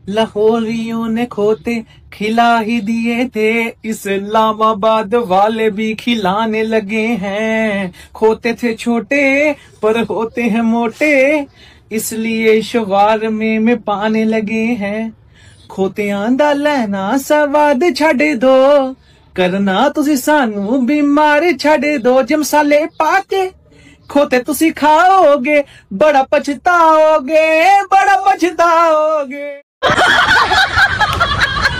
लाहौरियों ने खोते खिला ही दिए थे, इस्लामाबाद वाले भी खिलाने लगे हैं। खोते थे छोटे पर होते हैं मोटे, इसलिए शवारमे में पाने लगे हैं। खोतियां दा लैना सवाद छड़ दो, करना तुसी सानू बीमार छड़ दो। जे मसाले पाके खोते तुसी खाओगे, बड़ा पछताओगे, बड़ा पछताओगे।